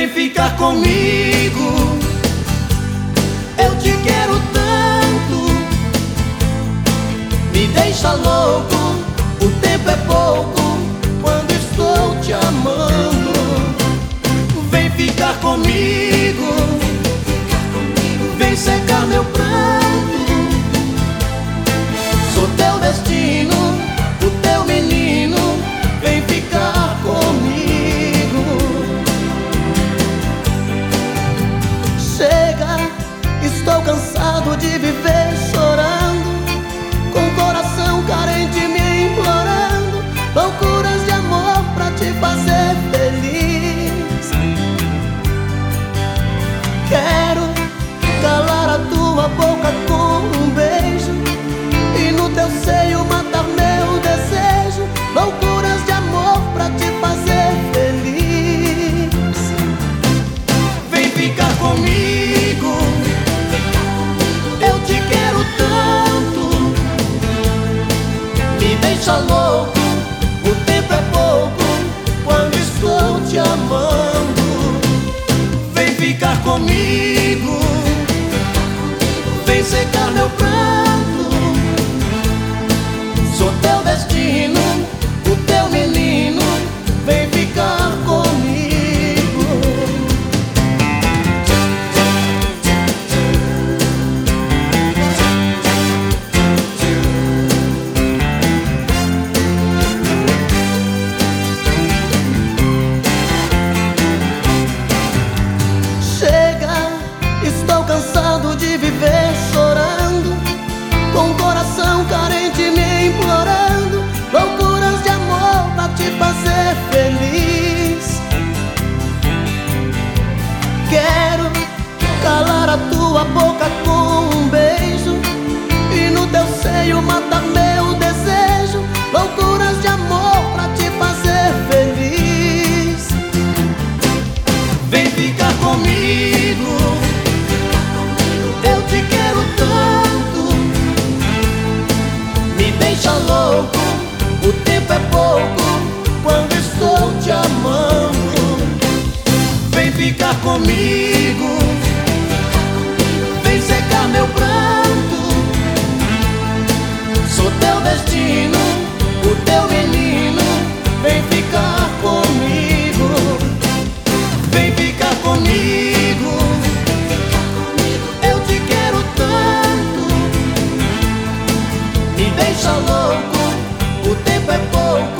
vem ficar comigo. Eu te quero tanto, me deixa louco. O tempo é pouco quando estou te amando. Vem ficar comigo, vem secar meu pranto. Sou teu destino, o teu menino. Vem ficar comigo. Chega, estou cansado de viver chorando, com o coração carente me implorando, loucuras de amor pra te fazer feliz. Quero calar a tua boca com um beijo e no teu seio matar meu desejo, loucuras de amor pra te fazer feliz. Vem ficar comigo, eu te quero tanto, me deixa louco. O tempo é pouco quando estou te amando. Vem ficar comigo, vem secar meu pranto. Sou teu destino, o teu menino. Vem ficar comigo. Chega, estou cansado de viver chorando, com o coração carente me implorando, loucuras de amor pra te fazer feliz. Quero calar a tua boca com um beijo e no teu seio matar meu desejo, loucuras de amor pra te fazer feliz. Vem ficar comigo, eu te quero tanto, me deixa louco. O tempo é pouco quando estou te amando. Vem ficar comigo, vem secar meu pranto. Sou teu destino, o teu menino. Vem ficar comigo, vem ficar comigo. Eu te quero tanto, me deixa louco. O tempo é pouco